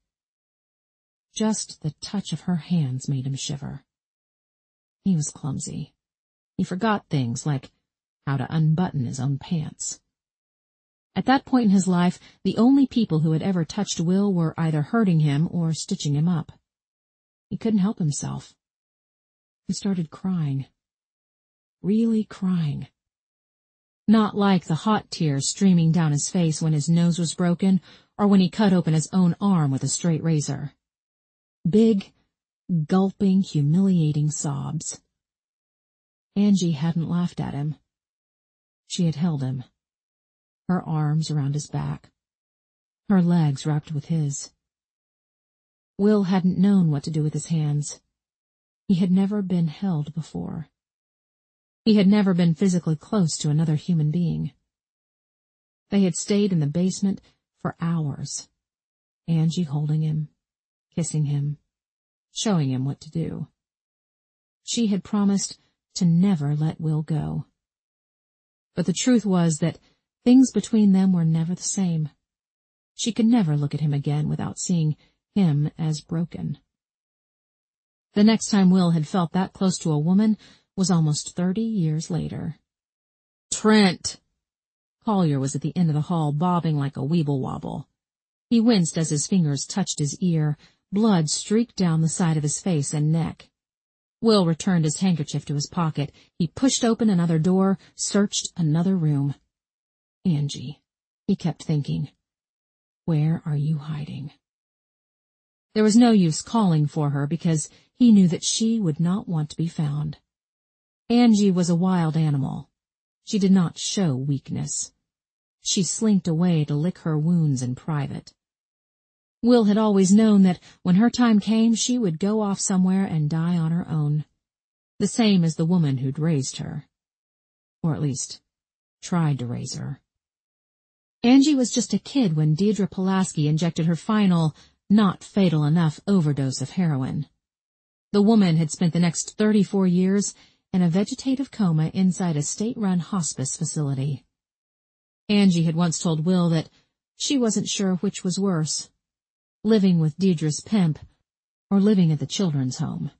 Just the touch of her hands made him shiver. He was clumsy. He forgot things like how to unbutton his own pants. At that point in his life, the only people who had ever touched Will were either hurting him or stitching him up. He couldn't help himself. He started crying. Really crying. Not like the hot tears streaming down his face when his nose was broken or when he cut open his own arm with a straight razor. Big, gulping, humiliating sobs. Angie hadn't laughed at him. She had held him, her arms around his back, her legs wrapped with his. Will hadn't known what to do with his hands. He had never been held before. He had never been physically close to another human being. They had stayed in the basement for hours, Angie holding him, kissing him, showing him what to do. She had promised to never let Will go. But the truth was that things between them were never the same. She could never look at him again without seeing him as broken. The next time Will had felt that close to a woman was almost thirty years later. Trent! Collier was at the end of the hall, bobbing like a weeble-wobble. He winced as his fingers touched his ear. Blood streaked down the side of his face and neck. Will returned his handkerchief to his pocket. He pushed open another door, searched another room. Angie, he kept thinking. Where are you hiding? There was no use calling for her because he knew that she would not want to be found. Angie was a wild animal. She did not show weakness. She slinked away to lick her wounds in private. Will had always known that when her time came, she would go off somewhere and die on her own, the same as the woman who'd raised her. Or at least, tried to raise her. Angie was just a kid when Deirdre Pulaski injected her final, not fatal enough overdose of heroin. The woman had spent the next thirty-four years in a vegetative coma inside a state-run hospice facility. Angie had once told Will that she wasn't sure which was worse, living with Deirdre's pimp or living at the children's home.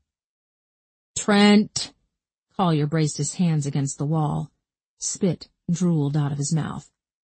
Trent! Collier braced his hands against the wall. Spit drooled out of his mouth.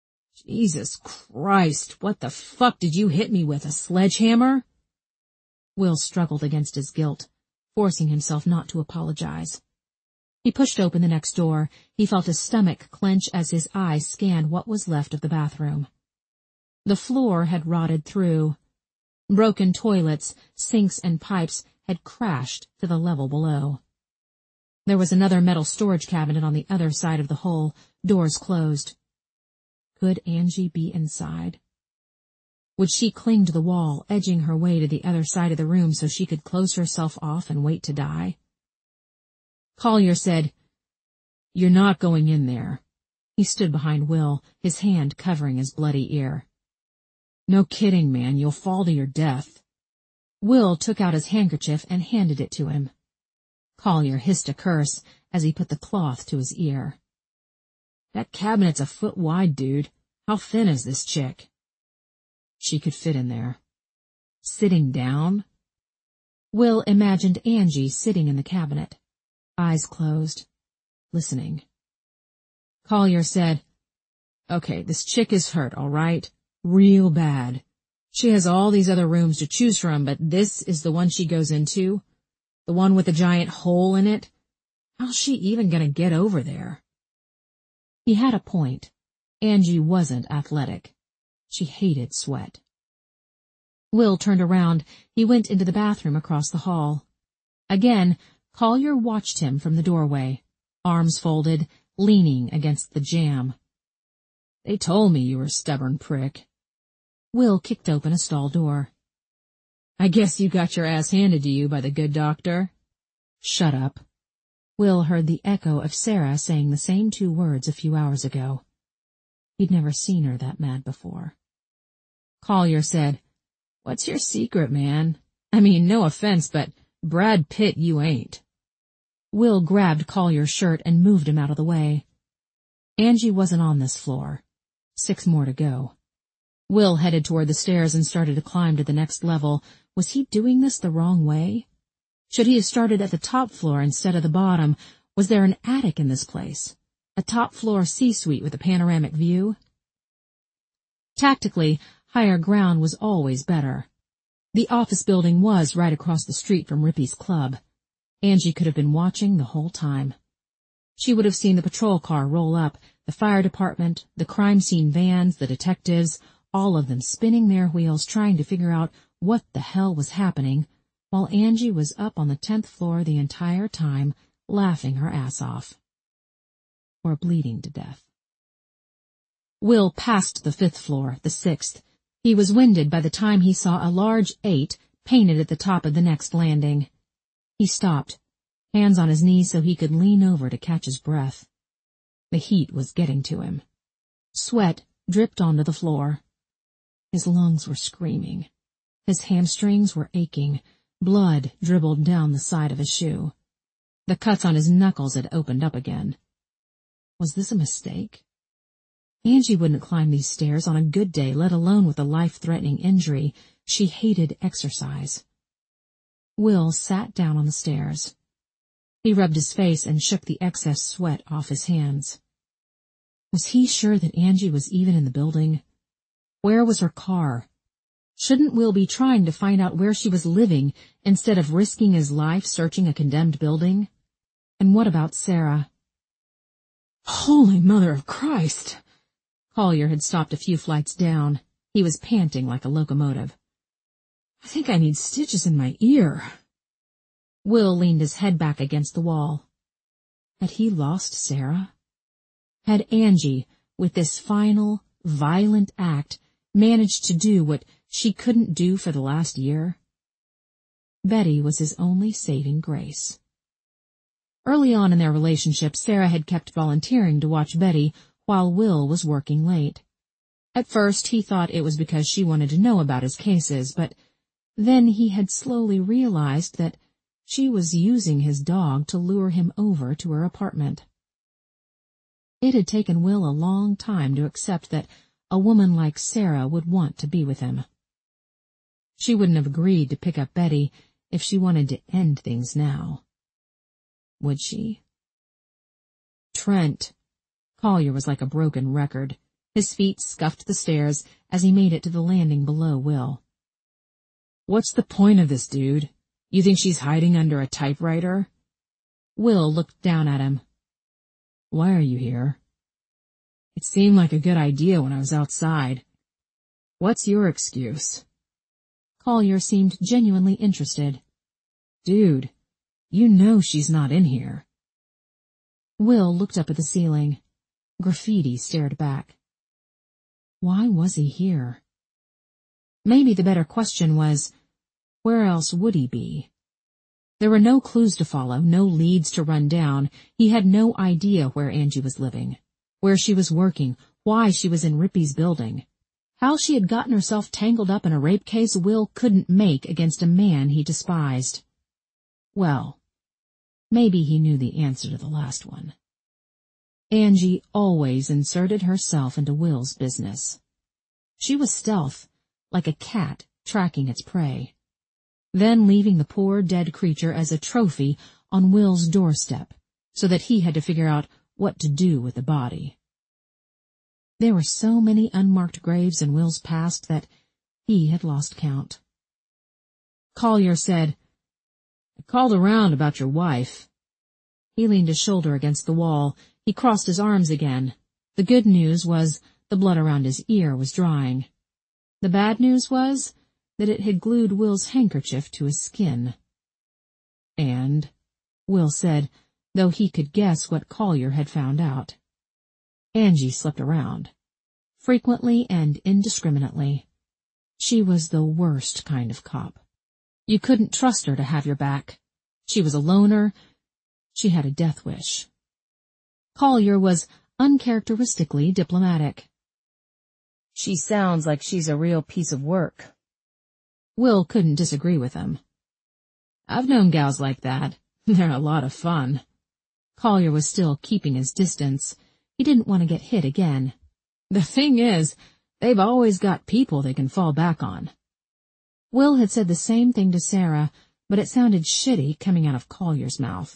Jesus Christ, what the fuck did you hit me with, a sledgehammer? Will struggled against his guilt, forcing himself not to apologize. He pushed open the next door. He felt his stomach clench as his eyes scanned what was left of the bathroom. The floor had rotted through. Broken toilets, sinks, and pipes had crashed to the level below. There was another metal storage cabinet on the other side of the hole, doors closed. Could Angie be inside? Would she cling to the wall, edging her way to the other side of the room so she could close herself off and wait to die? Collier said, "You're not going in there." He stood behind Will, his hand covering his bloody ear. "No kidding, man, you'll fall to your death." Will took out his handkerchief and handed it to him. Collier hissed a curse as he put the cloth to his ear. "That cabinet's a foot wide, dude. How thin is this chick?" She could fit in there. Sitting down? Will imagined Angie sitting in the cabinet, eyes closed, listening. Collier said, "Okay, this chick is hurt, all right? Real bad. She has all these other rooms to choose from, but this is the one she goes into? The one with the giant hole in it? How's she even gonna get over there?" He had a point. Angie wasn't athletic. She hated sweat. Will turned around. He went into the bathroom across the hall. Again, Collier watched him from the doorway, arms folded, leaning against the jamb. "They told me you were a stubborn prick." Will kicked open a stall door. "I guess you got your ass handed to you by the good doctor." "Shut up." Will heard the echo of Sarah saying the same two words a few hours ago. He'd never seen her that mad before. Collier said, "What's your secret, man? I mean, no offense, but Brad Pitt you ain't." Will grabbed Collier's shirt and moved him out of the way. Angie wasn't on this floor. Six more to go. Will headed toward the stairs and started to climb to the next level. Was he doing this the wrong way? Should he have started at the top floor instead of the bottom? Was there an attic in this place? A top-floor C-suite with a panoramic view? Tactically, higher ground was always better. The office building was right across the street from Rippy's club. Angie could have been watching the whole time. She would have seen the patrol car roll up, the fire department, the crime scene vans, the detectives, all of them spinning their wheels trying to figure out what the hell was happening, while Angie was up on the tenth floor the entire time, laughing her ass off. Or bleeding to death. Will passed the fifth floor, the sixth. He was winded by the time he saw a large eight painted at the top of the next landing. He stopped, hands on his knees so he could lean over to catch his breath. The heat was getting to him. Sweat dripped onto the floor. His lungs were screaming. His hamstrings were aching. Blood dribbled down the side of his shoe. The cuts on his knuckles had opened up again. Was this a mistake? Angie wouldn't climb these stairs on a good day, let alone with a life-threatening injury. She hated exercise. Will sat down on the stairs. He rubbed his face and shook the excess sweat off his hands. Was he sure that Angie was even in the building? Where was her car? Shouldn't Will be trying to find out where she was living instead of risking his life searching a condemned building? And what about Sarah? Holy Mother of Christ! Collier had stopped a few flights down. He was panting like a locomotive. I think I need stitches in my ear. Will leaned his head back against the wall. Had he lost Sarah? Had Angie, with this final, violent act, managed to do what she couldn't do for the last year? Betty was his only saving grace. Early on in their relationship, Sarah had kept volunteering to watch Betty while Will was working late. At first, he thought it was because she wanted to know about his cases, but then he had slowly realized that she was using his dog to lure him over to her apartment. It had taken Will a long time to accept that a woman like Sarah would want to be with him. She wouldn't have agreed to pick up Betty if she wanted to end things now. Would she? Trent. Collier was like a broken record. His feet scuffed the stairs as he made it to the landing below Will. What's the point of this, dude? You think she's hiding under a typewriter? Will looked down at him. Why are you here? It seemed like a good idea when I was outside. What's your excuse? Collier seemed genuinely interested. Dude, you know she's not in here. Will looked up at the ceiling. Graffiti stared back. Why was he here? Maybe the better question was, where else would he be? There were no clues to follow, no leads to run down. He had no idea where Angie was living, where she was working, why she was in Rippy's building. How she had gotten herself tangled up in a rape case Will couldn't make against a man he despised. Well, maybe he knew the answer to the last one. Angie always inserted herself into Will's business. She was stealth, like a cat tracking its prey, then leaving the poor dead creature as a trophy on Will's doorstep so that he had to figure out what to do with the body. There were so many unmarked graves in Will's past that he had lost count. Collier said, I called around about your wife. He leaned his shoulder against the wall. He crossed his arms again. The good news was the blood around his ear was drying. The bad news was that it had glued Will's handkerchief to his skin. And, Will said, though he could guess what Collier had found out, Angie slept around, frequently and indiscriminately. She was the worst kind of cop. You couldn't trust her to have your back. She was a loner. She had a death wish. Collier was uncharacteristically diplomatic. She sounds like she's a real piece of work. Will couldn't disagree with him. I've known gals like that. They're a lot of fun. Collier was still keeping his distance. He didn't want to get hit again. The thing is, they've always got people they can fall back on. Will had said the same thing to Sarah, but it sounded shitty coming out of Collier's mouth.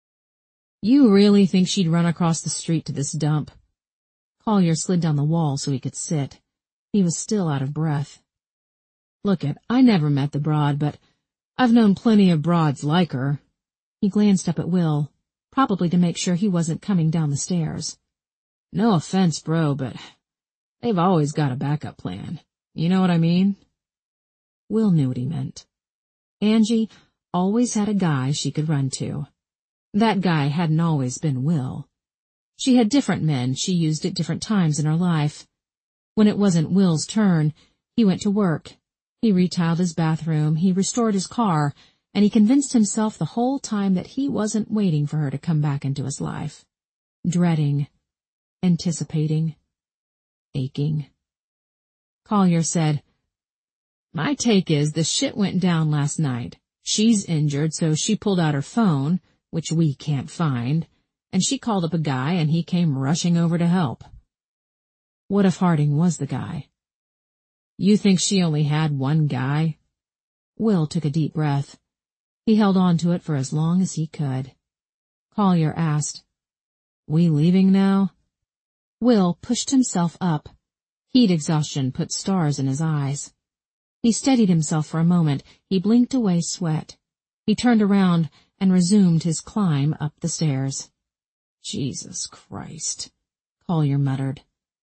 You really think she'd run across the street to this dump? Collier slid down the wall so he could sit. He was still out of breath. Look it, I never met the broad, but I've known plenty of broads like her. He glanced up at Will, probably to make sure he wasn't coming down the stairs. No offense, bro, but they've always got a backup plan. You know what I mean? Will knew what he meant. Angie always had a guy she could run to. That guy hadn't always been Will. She had different men she used at different times in her life. When it wasn't Will's turn, he went to work. He retiled his bathroom, he restored his car, and he convinced himself the whole time that he wasn't waiting for her to come back into his life. Dreading, anticipating, aching. Collier said, My take is the shit went down last night. She's injured, so she pulled out her phone, which we can't find, and she called up a guy and he came rushing over to help. What if Harding was the guy? You think she only had one guy? Will took a deep breath. He held on to it for as long as he could. Collier asked, We leaving now? Will pushed himself up. Heat exhaustion put stars in his eyes. He steadied himself for a moment. He blinked away sweat. He turned around and resumed his climb up the stairs. Jesus Christ, Collier muttered.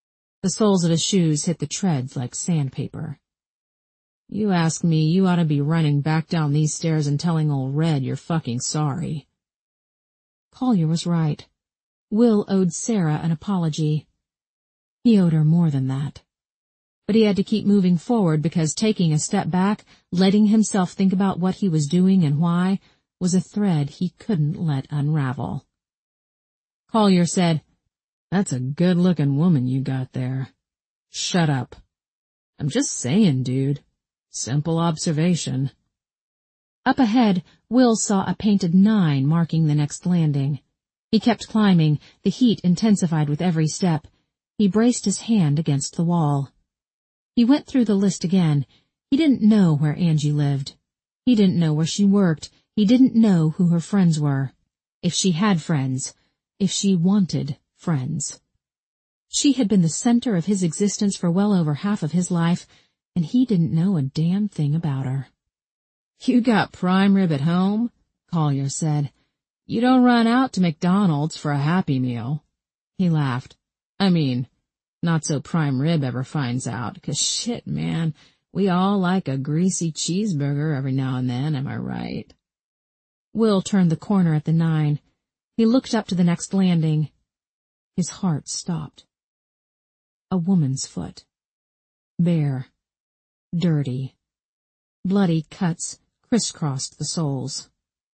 The soles of his shoes hit the treads like sandpaper. "You ask me, you ought to be running back down these stairs and telling old Red you're fucking sorry." Collier was right. Will owed Sarah an apology. He owed her more than that. But he had to keep moving forward because taking a step back, letting himself think about what he was doing and why, was a thread he couldn't let unravel. Collier said, "That's a good-looking woman you got there." "Shut up." "I'm just saying, dude. Simple observation." Up ahead, Will saw a painted nine marking the next landing. He kept climbing, the heat intensified with every step. He braced his hand against the wall. He went through the list again. He didn't know where Angie lived. He didn't know where she worked. He didn't know who her friends were. If she had friends. If she wanted friends. She had been the center of his existence for well over half of his life, and he didn't know a damn thing about her. "You got prime rib at home?" Collier said. "You don't run out to McDonald's for a Happy Meal." He laughed. "I mean, not so prime rib ever finds out, 'cause shit, man, we all like a greasy cheeseburger every now and then, am I right?" Will turned the corner at the nine. He looked up to the next landing. His heart stopped. A woman's foot. Bare. Dirty. Bloody cuts crisscrossed the soles.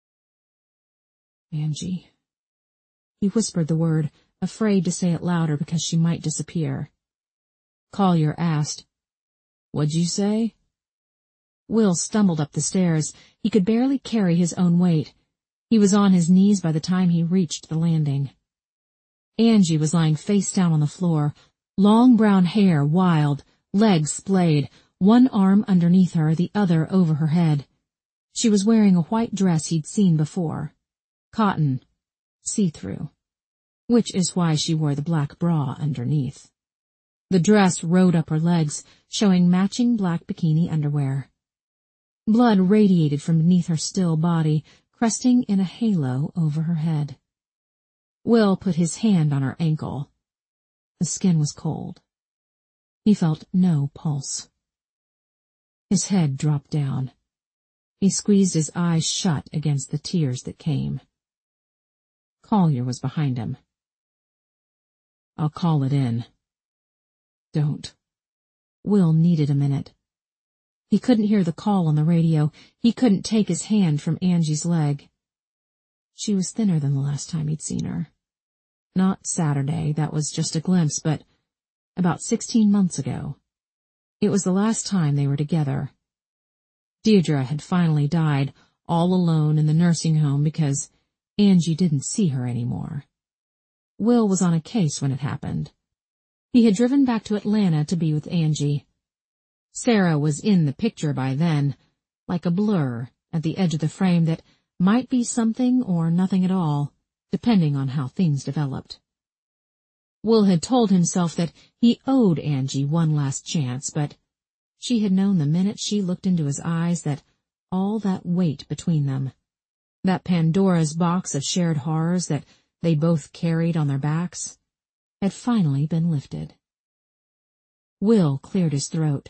"Angie." He whispered the word, afraid to say it louder because she might disappear. Collier asked, "What'd you say?" Will stumbled up the stairs. He could barely carry his own weight. He was on his knees by the time he reached the landing. Angie was lying face down on the floor, long brown hair wild, legs splayed, one arm underneath her, the other over her head. She was wearing a white dress he'd seen before. Cotton. See-through. Which is why she wore the black bra underneath. The dress rode up her legs, showing matching black bikini underwear. Blood radiated from beneath her still body, cresting in a halo over her head. Will put his hand on her ankle. The skin was cold. He felt no pulse. His head dropped down. He squeezed his eyes shut against the tears that came. Collier was behind him. "I'll call it in." "Don't." Will needed a minute. He couldn't hear the call on the radio. He couldn't take his hand from Angie's leg. She was thinner than the last time he'd seen her. Not Saturday, that was just a glimpse, but about sixteen months ago. It was the last time they were together. Deirdre had finally died, all alone in the nursing home because Angie didn't see her anymore. Will was on a case when it happened. He had driven back to Atlanta to be with Angie. Sarah was in the picture by then, like a blur at the edge of the frame that might be something or nothing at all, depending on how things developed. Will had told himself that he owed Angie one last chance, but she had known the minute she looked into his eyes that all that weight between them, that Pandora's box of shared horrors that they both carried on their backs, had finally been lifted. Will cleared his throat.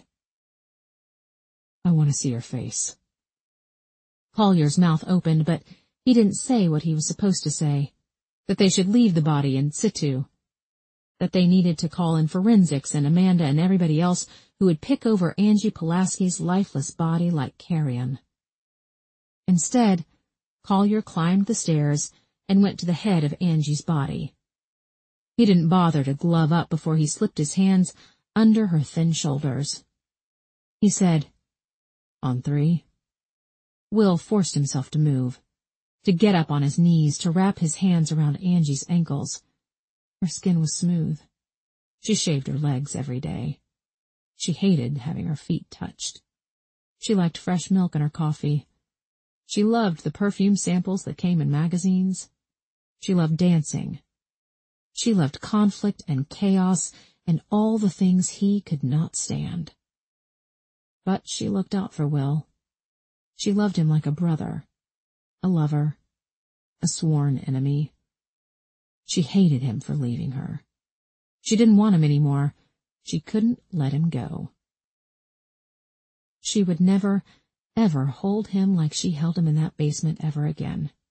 "I want to see her face." Collier's mouth opened, but he didn't say what he was supposed to say, that they should leave the body in situ, that they needed to call in forensics and Amanda and everybody else who would pick over Angie Pulaski's lifeless body like carrion. Instead, Collier climbed the stairs and went to the head of Angie's body. He didn't bother to glove up before he slipped his hands under her thin shoulders. He said, "On three." Will forced himself to move, to get up on his knees, to wrap his hands around Angie's ankles. Her skin was smooth. She shaved her legs every day. She hated having her feet touched. She liked fresh milk in her coffee. She loved the perfume samples that came in magazines. She loved dancing. She loved conflict and chaos and all the things he could not stand. But she looked out for Will. She loved him like a brother, a lover, a sworn enemy. She hated him for leaving her. She didn't want him anymore. She couldn't let him go. She would never, ever hold him like she held him in that basement ever again.